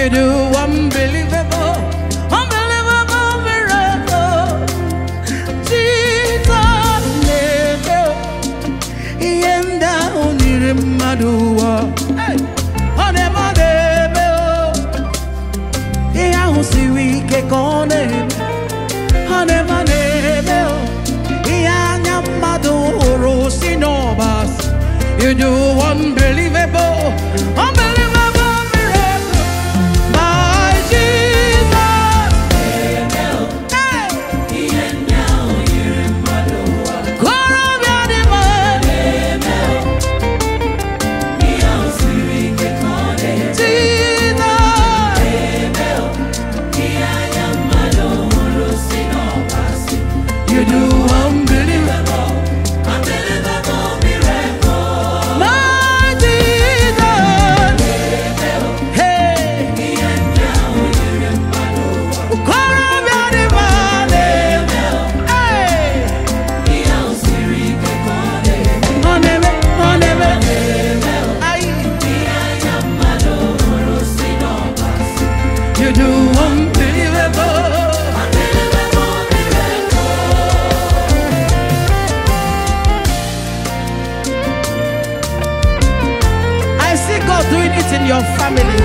You do unbelievable, unbelievable miracle. Jesus, never. Yenda onire maduwa. Onema debe. Iya usiwi ke kone. Onema debe. Iya nyamadu urusi nobas. You do unbelievable, unbelievable miracle. My Jesus. Hey. You do unbelievable, unbelievable miracle. My Jesus. Hey. You do unbelievable. I see God doing it in your family.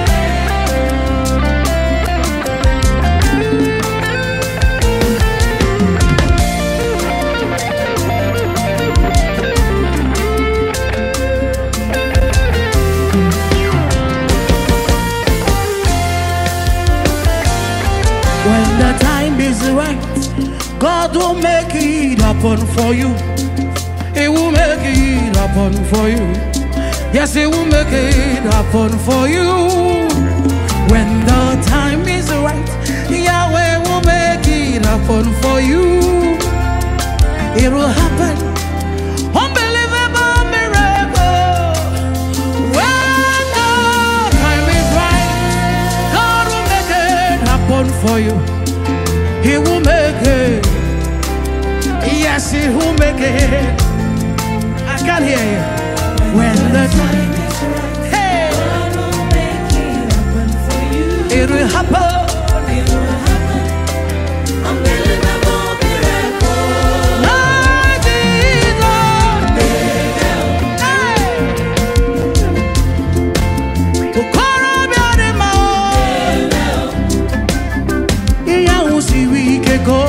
When the time is right, God will make it happen for you. He will make it happen for you. Yes, He will make it happen for you. When the time is right, Yahweh will make it happen for you. It will happen. Unbelievable miracle. When the time is right, God will make it happen for you. He will make it. Yes, He will make it. I can't hear you. When the time is right, hey, God will make it happen for you. It will happen. It will happen. Unbelievable miracle. My Jesus. Hey. Ukoro biade mao. Iya usi wike go.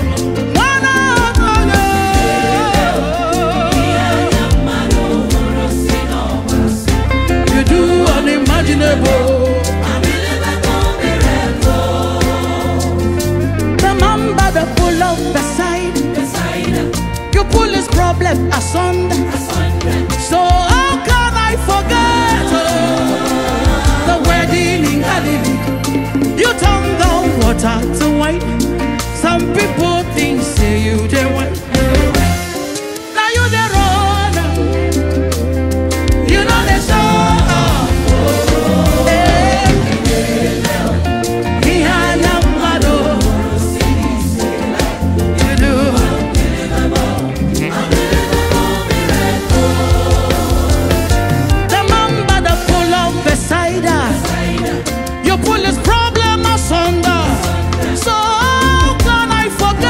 The man by the pull of the side, you pull his problem asunder. So how can I forget the wedding in Galilee? You turn the water to wine. Some people think say you the one. Now you the runner. You know the song. You pull his problem asunder. So how can I forget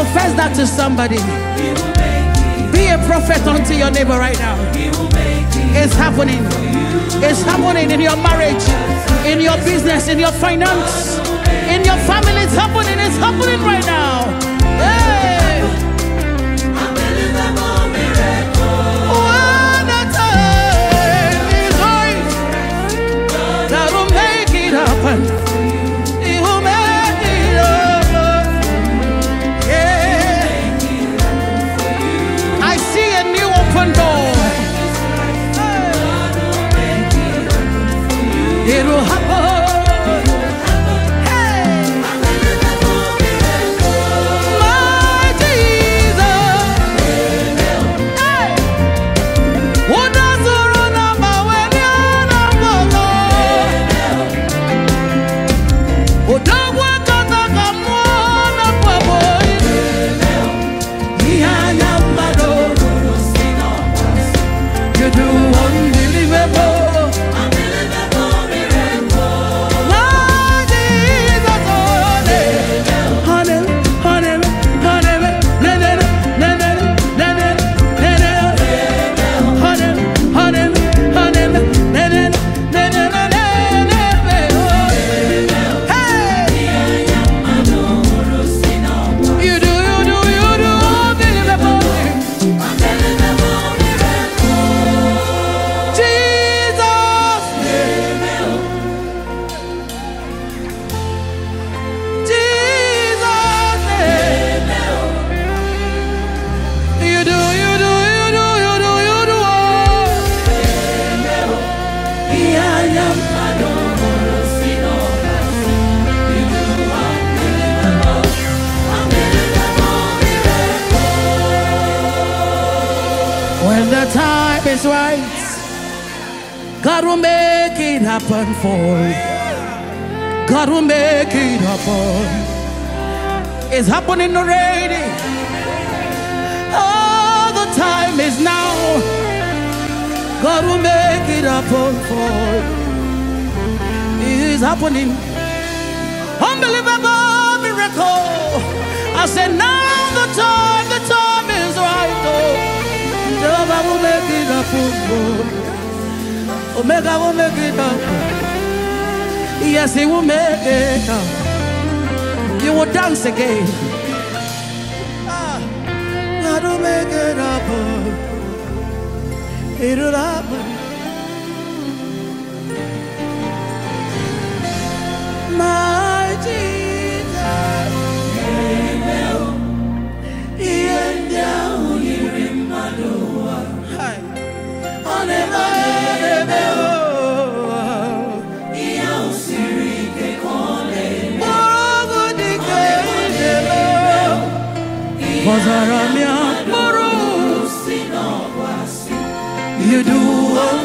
Confess that to somebody. Be a prophet unto your neighbor right now. It's happening. It's happening in your marriage, in your business, in your finance, in your family. It's happening. It's happening right now. Hey. When the time is right, God will make it happen. He will make it happen. Yeah. I see a new open door. It will happen. When the time is right, God will make it happen for you. God will make it happen. It's happening already. Oh, the time is now. God will make it happen for you. It is happening. Unbelievable miracle. I said now the time is right. Oh. Jehovah will make it happen. Omega will make it happen. Yes, He will make it happen. You will dance again. God will make it happen. It will happen. My Jesus. You do